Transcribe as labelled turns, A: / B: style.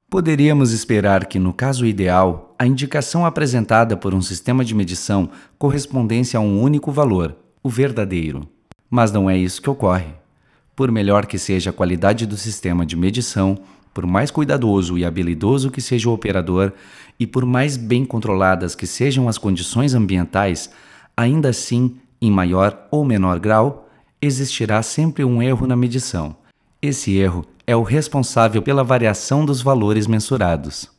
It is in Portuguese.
A: Poderíamos esperar que, no caso ideal, a indicação apresentada por um sistema de medição correspondesse a um único valor, o verdadeiro. Mas não é isso que ocorre. Por melhor que seja a qualidade do sistema de medição, por mais cuidadoso e habilidoso que seja o operador e por mais bem controladas que sejam as condições ambientais, ainda assim, em maior ou menor grau, existirá sempre um erro na medição. Esse erro é o responsável pela variação dos valores mensurados.